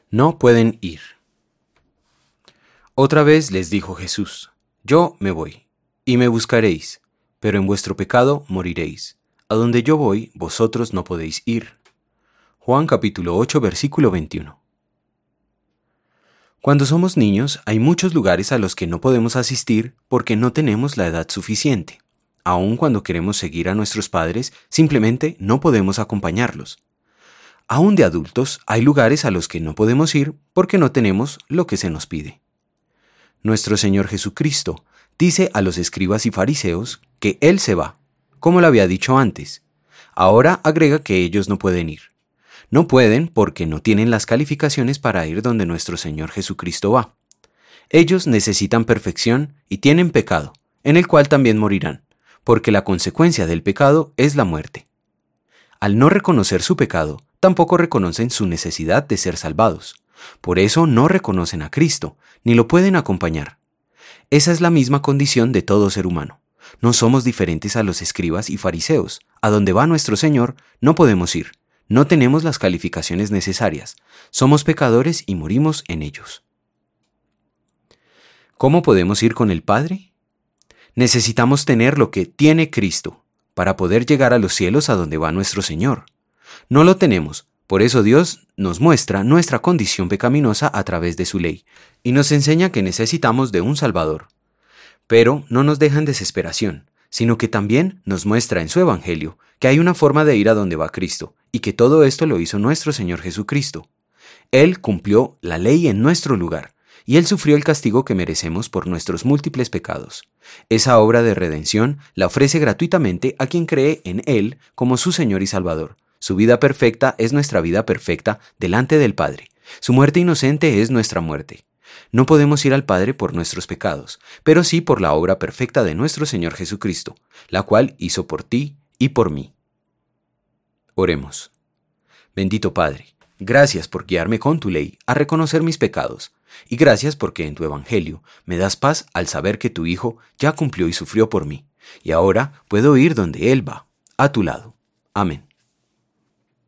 No pueden ir. Otra vez les dijo Jesús: Yo me voy, y me buscaréis, pero en vuestro pecado moriréis. A donde yo voy, vosotros no podéis ir. Juan capítulo 8, versículo 21. Cuando somos niños, hay muchos lugares a los que no podemos asistir porque no tenemos la edad suficiente. Aun cuando queremos seguir a nuestros padres, simplemente no podemos acompañarlos. Aún de adultos, hay lugares a los que no podemos ir porque no tenemos lo que se nos pide. Nuestro Señor Jesucristo dice a los escribas y fariseos que Él se va, como lo había dicho antes. Ahora agrega que ellos no pueden ir. No pueden porque no tienen las calificaciones para ir donde nuestro Señor Jesucristo va. Ellos necesitan perfección y tienen pecado, en el cual también morirán, porque la consecuencia del pecado es la muerte. Al no reconocer su pecado, tampoco reconocen su necesidad de ser salvados. Por eso no reconocen a Cristo, ni lo pueden acompañar. Esa es la misma condición de todo ser humano. No somos diferentes a los escribas y fariseos. A donde va nuestro Señor, no podemos ir. No tenemos las calificaciones necesarias. Somos pecadores y morimos en ellos. ¿Cómo podemos ir con el Padre? Necesitamos tener lo que tiene Cristo para poder llegar a los cielos a donde va nuestro Señor. No lo tenemos, por eso Dios nos muestra nuestra condición pecaminosa a través de su ley y nos enseña que necesitamos de un Salvador. Pero no nos deja en desesperación, sino que también nos muestra en su Evangelio que hay una forma de ir a donde va Cristo y que todo esto lo hizo nuestro Señor Jesucristo. Él cumplió la ley en nuestro lugar y Él sufrió el castigo que merecemos por nuestros múltiples pecados. Esa obra de redención la ofrece gratuitamente a quien cree en Él como su Señor y Salvador. Su vida perfecta es nuestra vida perfecta delante del Padre. Su muerte inocente es nuestra muerte. No podemos ir al Padre por nuestros pecados, pero sí por la obra perfecta de nuestro Señor Jesucristo, la cual hizo por ti y por mí. Oremos. Bendito Padre, gracias por guiarme con tu ley a reconocer mis pecados, y gracias porque en tu Evangelio me das paz al saber que tu Hijo ya cumplió y sufrió por mí, y ahora puedo ir donde Él va, a tu lado. Amén.